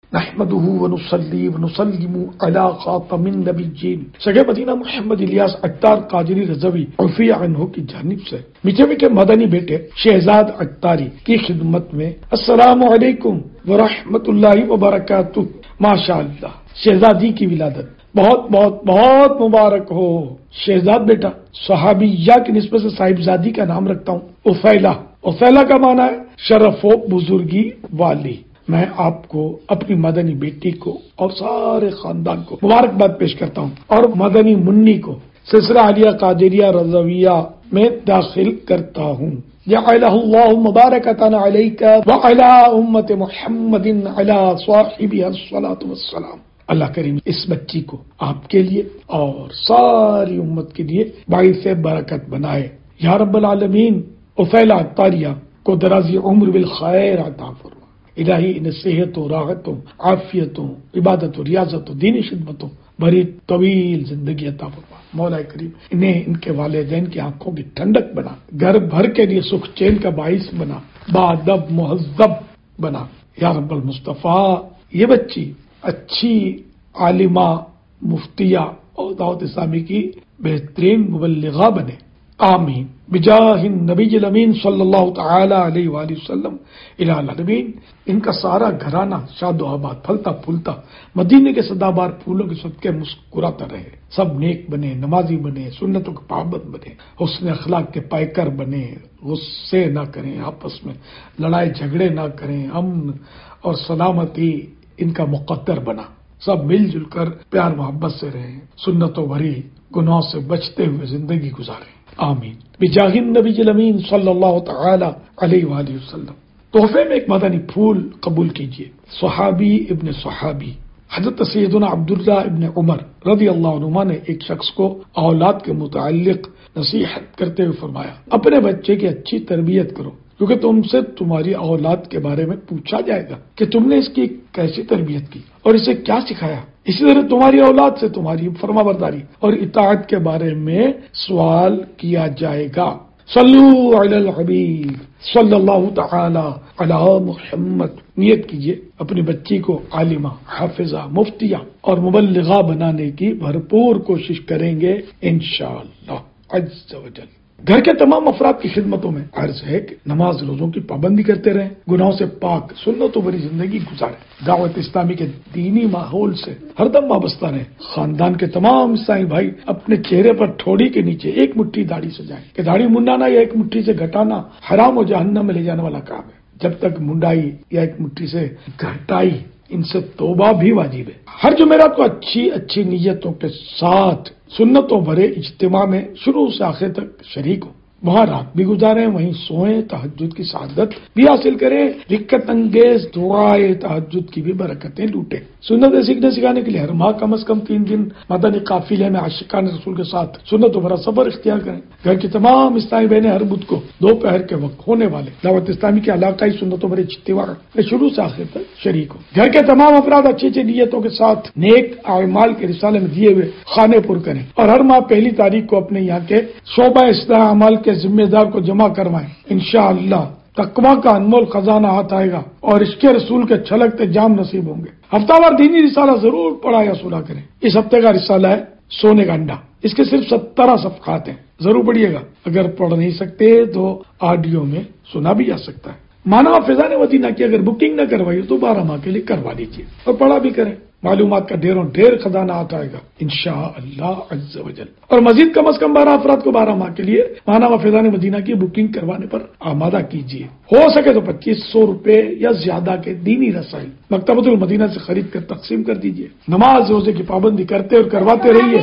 نحمده ونصلي ونسلم على خاتم النبیین سگے مدینہ محمد الیاس عطار قادری رضوی عفی عنہ کی جانب سے میٹھے میٹھے مدنی بیٹے شہزاد عطاری کی خدمت میں السلام علیکم ورحمۃ اللہ وبرکاتہ۔ ماشاء اللہ، شہزادی کی ولادت بہت بہت بہت مبارک ہو۔ شہزاد بیٹا صحابیہ کی نسبت سے صاحبزادی کا نام رکھتا ہوں عفیلہ۔ عفیلہ کا معنی ہے شرف و بزرگی والی۔ میں آپ کو اپنی مدنی بیٹی کو اور سارے خاندان کو مبارکباد پیش کرتا ہوں اور مدنی منی کو سلسلہ عالیہ قادریہ رضویہ میں داخل کرتا ہوں۔ جعلہ اللہ مبارکۃ علیک وعلی امت محمد علی صاحبہ الصلاۃ والسلام۔ اللہ کریم اس بچی کو آپ کے لیے اور ساری امت کے لیے باعث برکت بنائے یا رب العالمین۔ عفیلہ عطاریہ کو درازی عمر بالخیر عطا فرما۔ الہی انہیں صحت و راحتوں، عافیتوں، عبادت و ریاضت و دینی خدمتوں بڑی طویل زندگی عطا فرما۔ مولا کریم انہیں ان کے والدین کی آنکھوں کی ٹھنڈک بنا، گھر بھر کے لیے سکھ چین کا باعث بنا، باادب مہذب بنا یا رب المصطفیٰ۔ یہ بچی اچھی عالمہ، مفتیہ اور دعوت اسلامی کی بہترین مبلغہ بنے، آمین بجاہ النبی الامین صلی اللہ تعالی علیہ وآلہ وسلم۔ الہ العالمین ان کا سارا گھرانہ شاد و آباد، پھلتا پھولتا، مدینے کے سدابار پھولوں کے صدقے مسکراتا رہے، سب نیک بنے، نمازی بنے، سنتوں کے پابند بنے، حسن اخلاق کے پیکر بنے، غصے نہ کریں، آپس میں لڑائی جھگڑے نہ کریں، امن اور سلامتی ان کا مقدر بنا، سب مل جل کر پیار محبت سے رہیں، سنتوں بھری گناہوں سے بچتے ہوئے زندگی گزاریں، آمین بجاہ النبی الامین صلی اللہ تعالی علیہ وآلہ وسلم۔ تحفے میں ایک مدنی پھول قبول کیجیے۔ صحابی ابن صحابی حضرت سیدنا عبداللہ ابن عمر رضی اللہ عنہما نے ایک شخص کو اولاد کے متعلق نصیحت کرتے ہوئے فرمایا، اپنے بچے کی اچھی تربیت کرو، کیونکہ تم سے تمہاری اولاد کے بارے میں پوچھا جائے گا کہ تم نے اس کی کیسی تربیت کی اور اسے کیا سکھایا۔ اسی طرح تمہاری اولاد سے تمہاری فرما برداری اور اطاعت کے بارے میں سوال کیا جائے گا۔ صلو علی الحبیب صلی اللہ تعالی علی محمد۔ نیت کیجئے اپنی بچی کو عالمہ، حافظہ، مفتیہ اور مبلغہ بنانے کی بھرپور کوشش کریں گے انشاءاللہ عز و جل۔ گھر کے تمام افراد کی خدمتوں میں عرض ہے کہ نماز روزوں کی پابندی کرتے رہیں، گناہوں سے پاک سنتوں بھری زندگی گزاریں، دعوت اسلامی کے دینی ماحول سے ہر دم وابستہ رہیں۔ خاندان کے تمام عیسائی بھائی اپنے چہرے پر ٹھوڑی کے نیچے ایک مٹھی داڑھی سجائیں کہ داڑھی منڈانا یا ایک مٹھی سے گھٹانا حرام و جہنم میں لے جانے والا کام ہے۔ جب تک منڈائی یا ایک مٹھی سے گھٹائی ان سے توبہ بھی واجب ہے۔ ہر جمعرات کو اچھی نیتوں کے ساتھ سنتوں بھرے اجتماع میں شروع سے آخر تک شریک ہوں، وہاں رات بھی گزاریں، وہیں سوئیں، تہجد کی سعادت بھی حاصل کریں، رکعت انگیز دعائے تہجد کی بھی برکتیں لوٹیں۔ سنتیں سیکھنے سکھانے کے لیے ہر ماہ کم از کم 3 دن مدنی قافلے میں عاشقان رسول کے ساتھ سنتوں بھرا سفر اختیار کریں۔ گھر کی تمام اسلامی بہنیں ہر بدھ کو دوپہر کے وقت ہونے والے دعوت اسلامی کے علاقائی سنتوں بھرے اجتماع میں شروع سے آخر تک شریک ہوں۔ گھر کے تمام افراد اچھی نیتوں کے ساتھ نیک اعمال کے رسالے میں دیے ہوئے خانے پر کریں اور ہر ماہ 1 تاریخ کو اپنے یہاں کے شعبہ اصلاح اعمال کے ذمہ دار کو جمع کروائیں۔ انشاءاللہ تقویٰ کا انمول خزانہ ہاتھ آئے گا اور عشق رسول کے چھلکتے جام نصیب ہوں گے۔ ہفتہ وار دینی رسالہ ضرور پڑھا یا سنا کریں۔ اس ہفتے کا رسالہ ہے سونے کا انڈا، اس کے صرف 17 صفحات ہیں، ضرور پڑھیے گا۔ اگر پڑھ نہیں سکتے تو آڈیو میں سنا بھی جا سکتا ہے۔ مانا فیضان مدینہ کی اگر بکنگ نہ کروائی تو 12 ماہ کے لیے کروا لیجیے اور پڑھا بھی کریں۔ معلومات کا ڈھیر خزانہ آتا ہے گا انشاءاللہ عز و جل۔ اور مزید کم از کم 12 افراد کو 12 ماہ کے لیے مانا فیضان مدینہ کی بکنگ کروانے پر آمادہ کیجیے۔ ہو سکے تو 2500 روپے یا زیادہ کے دینی رسائل مکتبۃ المدینہ سے خرید کر تقسیم کر دیجیے۔ نماز روزے کی پابندی کرتے اور کرواتے رہیے۔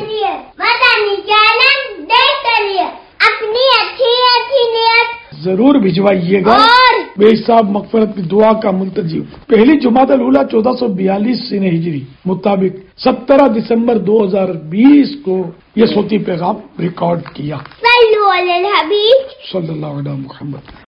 اپنی اچھی نیت ضرور بھجوائیے گا۔ بے حساب مغفرت کی دعا کا منتظر۔ پہلی جمادی الاولیٰ 1442 سن ہجری مطابق 17 دسمبر 2020 کو یہ صوتی پیغام ریکارڈ کیا۔ صلو علی الحبیب صلی اللہ علیہ محمد۔